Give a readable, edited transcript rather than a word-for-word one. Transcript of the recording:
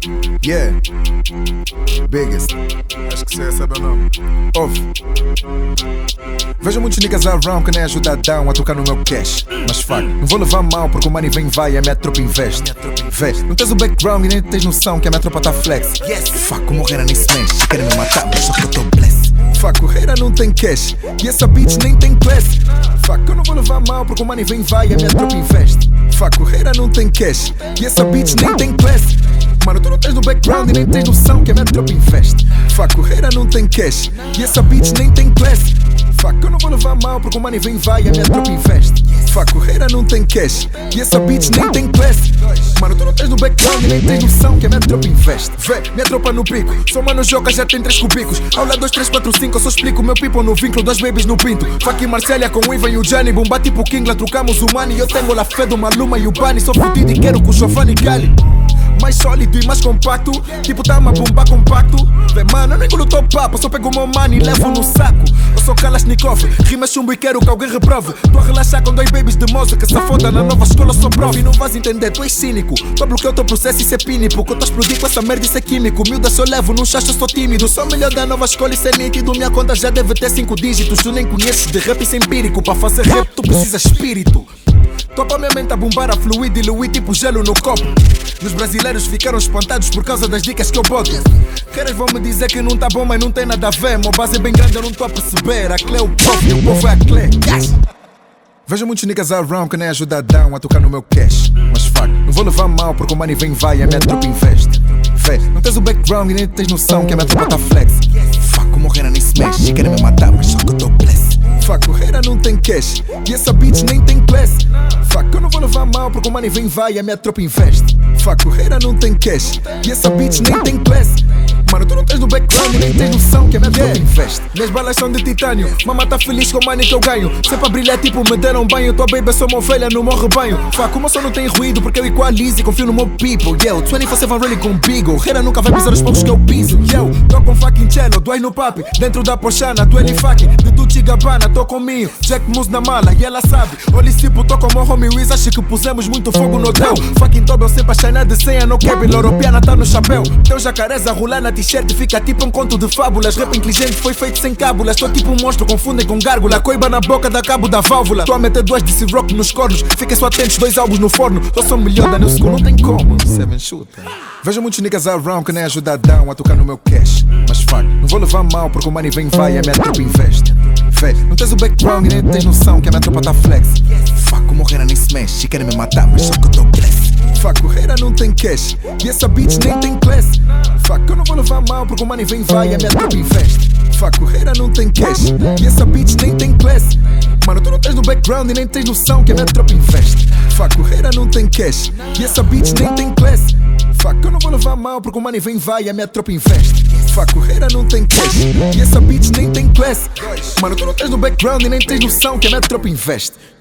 Yeah, biggest. Acho que você recebe o nome. Ouve. Vejo muitos niggas around que nem ajudadão a tocar no meu cash. Mas fuck, não vou levar mal porque o money vem vai e a minha tropa investe. Vê, não tens o background e nem tens noção que a minha tropa tá flex. Fuck, o morreira nem se mexe, querem me matar mas só que eu tô blessed. Fuck, o reira não tem cash e essa bitch nem tem class. Fuck, eu não vou levar mal porque o money vem vai e a minha tropa investe. Fuck, o reira não tem cash e essa bitch nem tem class. Mano, tu não tens no background e nem tens noção que a minha tropa investe. Fuck, o reira não tem cash e essa bitch nem tem class. Fuck, eu não vou levar mal porque o money vem vai e a minha tropa investe. Fuck, o reira não tem cash e essa bitch nem tem class. Mano, tu não tens no background e nem tens noção que a minha tropa investe. Vê, minha tropa no pico, sou mano joga já tem 3 cubicos. Aula 2, 3, 4, 5, eu só explico meu people no vínculo, 2 babies no pinto. Fuck Marcélia com o Ivan e o Gianni, bomba tipo Kingla, trocamos o money. Eu tenho la fé do Maluma e o Bani, sou fudido e quero com o Chofani Cali. Mais sólido e mais compacto, tipo tá uma bomba compacto. Vê mano, eu nem engulo teu papo, só pego o meu money e levo no saco. Eu sou Kalashnikov, rima chumbo e quero que alguém reprove. Tô a relaxar com 2 babies de moça que se foda na nova escola, sou prof. E não vais entender, tu és cínico. Tô a bloquear o teu processo, isso é pínico. Que eu tô a explodir com essa merda, isso é químico. Miúda só levo, num chacho eu sou tímido. Sou melhor da nova escola, isso é nítido. Minha conta já deve ter 5 dígitos. Tu nem conheces de rap, isso é empírico. Para fazer rap tu precisas espírito. Tô pra minha mente a bombar a fluir, diluir tipo gelo no copo. Os brasileiros ficaram espantados por causa das dicas que eu boto. Queres vão me dizer que não tá bom, mas não tem nada a ver. Meu base é bem grande, eu não tô a perceber. A Clé é o prof e o povo é a Clé. Vejo muitos niggas around que nem ajudadão a tocar no meu cash. Mas fuck, não vou levar mal porque o money vem vai e a minha tropa investe. Vê, não tens o background e nem tens noção que a minha tropa tá flex. Fuck, o morreira nem se mexe, querem me matar mas só que eu tô blessed. Fuck, o reira não tem cash e essa bitch nem tem class. Fuck, eu não vou levar mal porque o money vem vai e a minha tropa investe. Fuck, o reira não tem cash e essa bitch nem tem class. Mano, tu não tens no background e nem tens noção que a minha tropa investe. Minhas balas são de titânio, mama tá feliz com o money que eu ganho. Sempre a brilhar tipo me deram banho. Tua baby sou uma ovelha no meu rebanho. Fuck, o meu som não tem ruído porque eu equalizo e confio no meu people. Yo, 24/7 really com Bigo. Reira nunca vai pisar os poucos que eu piso. Yo, tô com fucking cello, do aí no papi. Dentro da pochana, tu ele fucking de Gucci Gabbana, tô comigo. Jack Moose na mala e ela sabe. Olha esse tipo, tô com o meu homie Wiz. Acho que pusemos muito fogo no hotel. Fucking Tobel sempre a China de senha no cabelo. Europeana tá no chapéu. Teu jacarés a rolar na t-shirt fica tipo um conto de fábulas. Rap inteligente foi feito sem cábulas. Tô tipo um monstro, confundem com gárgula. Coiba na boca da cabo da válvula. Tô a meter 2 DC Rock nos cornos. Fiquem só atentos, 2 álbuns no forno. Eu sou melhor da New School, não tem como. 7 shooter. Vejo muitos niggas around que nem ajudadão a tocar no meu cash. Mas fuck, não vou levar mal porque o money vem vai e a minha tropa investe. Vê, não tens o background e nem tens noção que a minha tropa tá flex. Fuck, o morreira nem se mexe, querem me matar mas só que eu tô blessed. Fuck, o reira não tem cash e essa bitch nem tem class. Fuck, eu não vou levar mal porque o money vem vai e a minha tropa investe. Fuck, o reira não tem cash e essa bitch nem tem class. Mano, tu não tens no background e nem tens noção que a minha tropa investe. Fuck, o reira não tem cash e essa bitch nem tem class. Fuck, eu não vou levar mal porque o money vem vai e a minha tropa investe. Fuck, o reira não tem cash e essa bitch nem tem class. Mano, tu não tens no background e nem tens noção que a minha tropa investe.